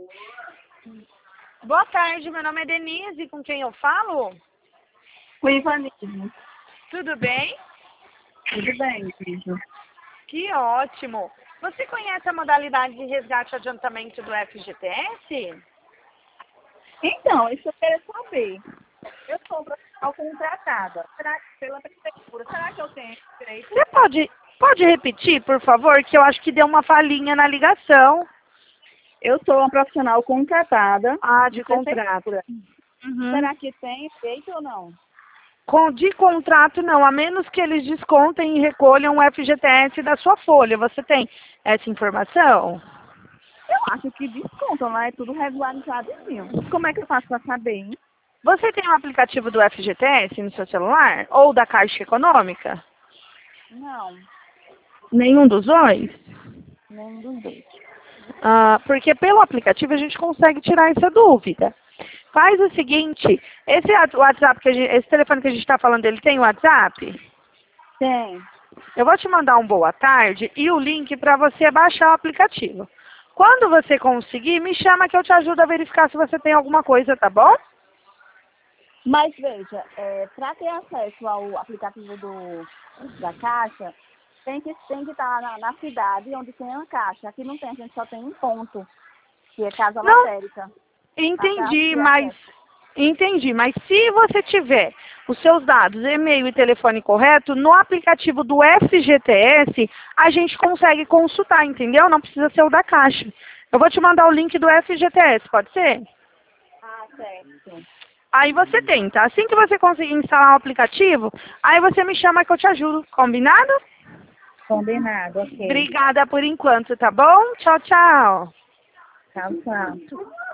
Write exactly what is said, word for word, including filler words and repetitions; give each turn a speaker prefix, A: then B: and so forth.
A: Boa tarde, meu nome é Denise, com quem eu falo?
B: Oi, Ivanismo.
A: Tudo bem?
B: Tudo bem, filho?
A: Que ótimo! Você conhece a modalidade de resgate e adiantamento do F G T S?
B: Então, isso eu quero saber. Eu sou profissional contratada. Será que pela prefeitura? Será que eu tenho direito?
A: Você pode, pode repetir, por favor, que eu acho que deu uma falhinha na ligação.
B: Eu sou uma profissional contratada
A: Ah,
B: de
A: de contrato.
B: prefeitura.
A: Uhum.
B: Será que tem direito ou não?
A: Com, de contrato não, a menos que eles descontem e recolham o F G T S da sua folha. Você tem essa informação?
B: Eu acho que descontam, lá é tudo regularizadozinho. Como é que eu faço para saber, hein?
A: Você tem o aplicativo do F G T S no seu celular? Ou da Caixa Econômica?
B: Não,
A: Nenhum dos dois?
B: nenhum dos dois.
A: Ah, porque pelo aplicativo a gente consegue tirar essa dúvida. Faz o seguinte, esse WhatsApp que a gente, esse telefone que a gente está falando, ele tem WhatsApp?
B: Tem.
A: Eu vou te mandar um boa tarde e o link para você baixar o aplicativo. Quando você conseguir, me chama que eu te ajudo a verificar se você tem alguma coisa, tá bom?
B: Mas veja, é, para ter acesso ao aplicativo do, da Caixa, tem que tem que estar na, na cidade onde tem a Caixa. Aqui não tem, a gente só tem um ponto, que é Casa
A: Não,
B: Lotérica.
A: entendi,
B: Para ter
A: mas
B: acesso.
A: entendi, mas se você tiver os seus dados, e-mail e telefone correto, no aplicativo do F G T S, a gente consegue consultar, entendeu? Não precisa ser o da Caixa. Eu vou te mandar o link do F G T S, pode ser?
B: Ah, certo.
A: Aí você tenta. Assim que você conseguir instalar o aplicativo, aí você me chama que eu te ajudo. Combinado?
B: Combinado, ok.
A: Obrigada por enquanto, tá bom? Tchau, tchau.
B: Tchau, tchau.